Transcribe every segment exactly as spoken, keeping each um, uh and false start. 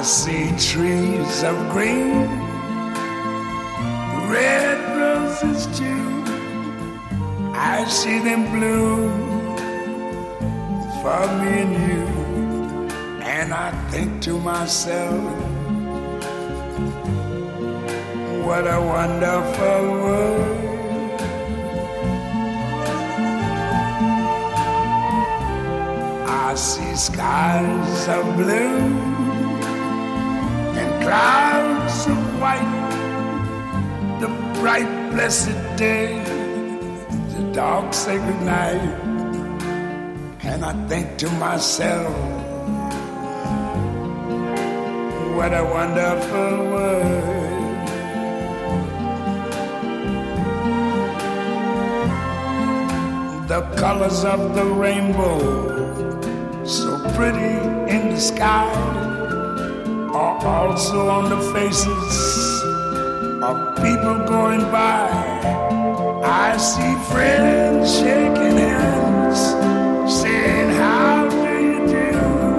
see trees of green, red roses too. I see them bloom for me and you. And I think to myself, what a wonderful world. I see skies of blue and clouds of white, the bright blessed day, the dark sacred night. And I think to myself, what a wonderful world. The colors of the rainbow, so pretty in the sky, are also on the faces of people going by. I see friends shaking hands, saying, how do you do?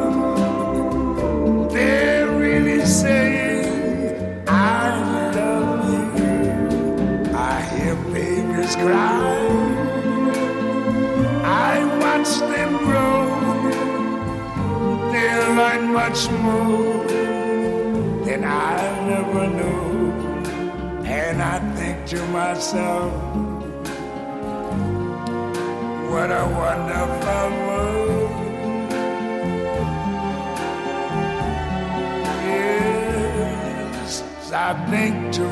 They're really saying, I love you. I hear babies cry, I watch them grow. They'll learn much more than I never knew. And I think to myself, what a wonderful world. Yes, I think to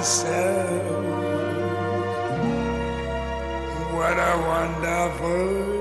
myself, what a wonderful